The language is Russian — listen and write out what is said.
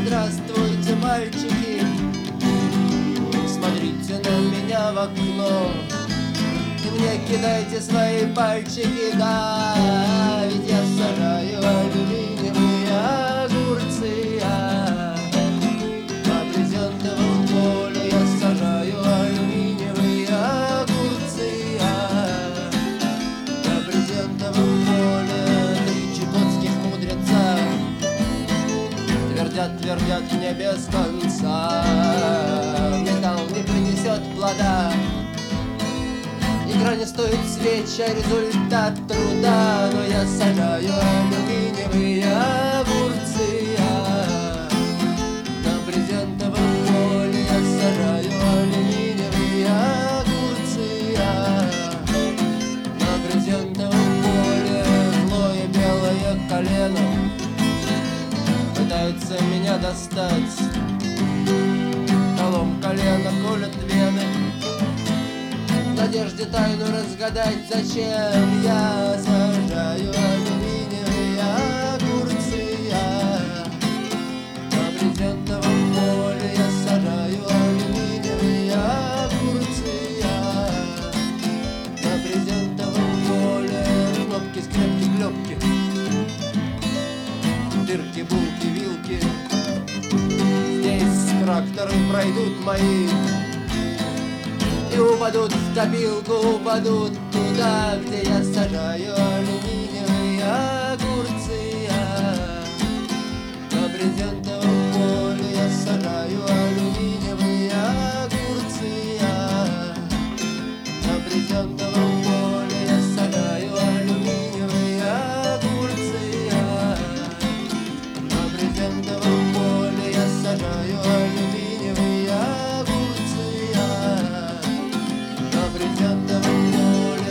Здравствуйте, мальчики, смотрите на меня в окно и мне кидайте свои пальчики, да, ведь я сажаю алюминиевые огурцы, по брезентовому полю я сажаю алюминиевые огурцы, по брезентовому полю три чукотских мудреца твердят мне без конца. Металл не принесет плода, игра не стоит свеч, а результат труда. Но я сажаю алюминиевые огурцы, на брезентовом поле я сажаю алюминиевые огурцы, на брезентовом поле злое белое колено пытается меня достать. Колом колено колет вены, в надежде тайну разгадать, зачем я сажаю алюминиевые огурцы, на брезентовом поле я сажаю алюминиевые огурцы, на брезентовом поле кнопки, скрепки, клепки, дырки, булки, вилки. Здесь тракторы пройдут мои и упадут в копилку, упадут туда, где я сажаю алюминиевые огурцы, на брезентовом поле я сажаю алюминиевые огурцы, на брезентовом поле я сажаю алюминиевые огурцы, на брезентовом поле я сажаю алюминиевые огурцы, на брезентовом поле.